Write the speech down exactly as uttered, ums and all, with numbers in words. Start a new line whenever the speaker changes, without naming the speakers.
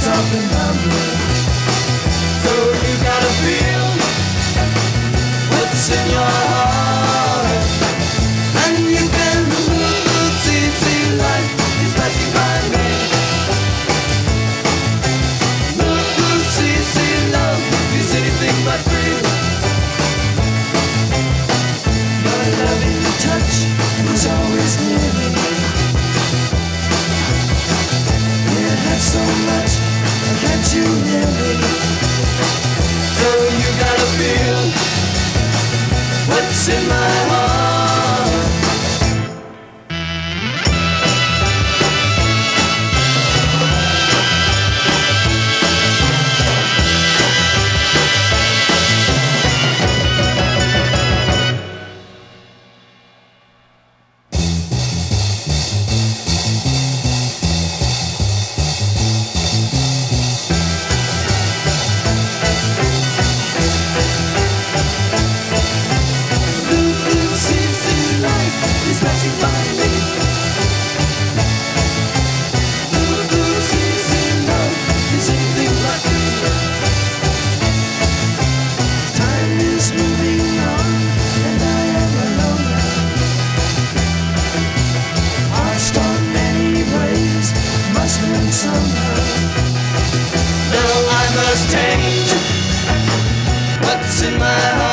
something humbling. So you gotta feel what's in your heart, and you can look, see, see life is passing by me. Look, look, see, see love is anything but free. Your loving touch was always near me. It had so much, can't you hear me? So you gotta feel what's in my heart. Now I must change what's in my heart.